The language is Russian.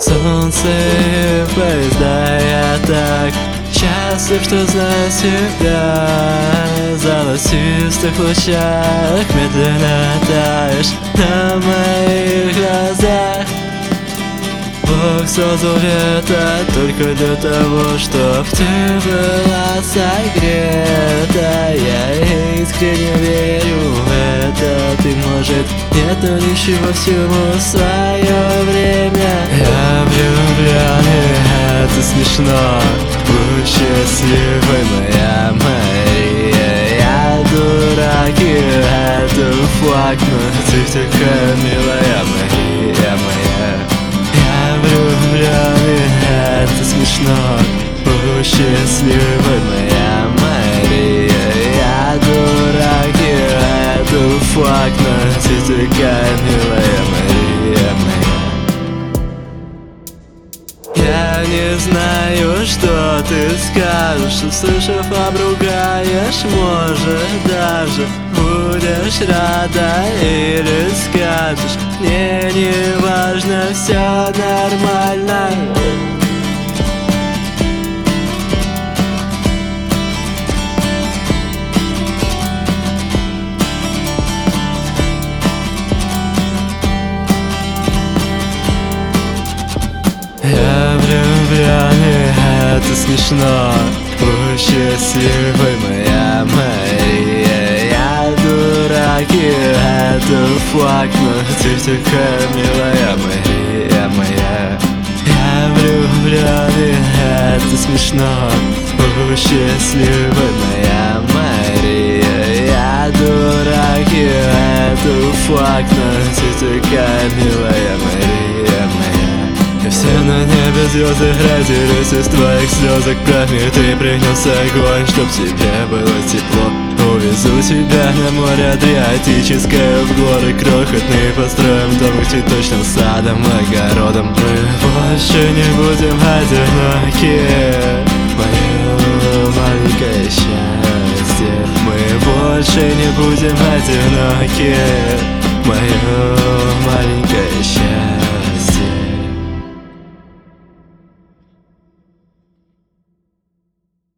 солнце и поезда. Я так счастлив, что знаю себя. В золотистых лучах медленно таешь на моих глазах. Бог создал лето только для того, чтоб ты была согрета. Я искренне верю в это. Ты, может, нету ничего, всему свое время. Я влюблен, и это смешно. Будь счастливой, моя Мария. Я дурак, и это факт, но ты такая милая, Мария моя. Влюблен, и это смешно. Будь счастливой, моя Мария. Я дурак, и это факт, но ты такая милая, Мария моя. Я не знаю, что ты скажешь, услышав, обругаешь, может, даже будешь рада или скажешь: мне не важно, все нормально. Я влюблен, и это смешно. Будь счастливой, моя Мария. Я дурак, и это факт, но ты такая милая, Мария моя. Я влюблен, и это смешно. Будь счастливой, моя Мария. Я дурак, и это факт, но ты такая милая, Мария моя. И все на небе звезды разделись из твоих слезок крови. Ты принес огонь, чтоб тебе было тепло. Увезу тебя на море Адриатическое, в горы крохотные. Построим дом к цветочным садам, огородам. Мы больше не будем одиноки. Мое маленькое счастье. Мы больше не будем одиноки. Мое маленькое счастье.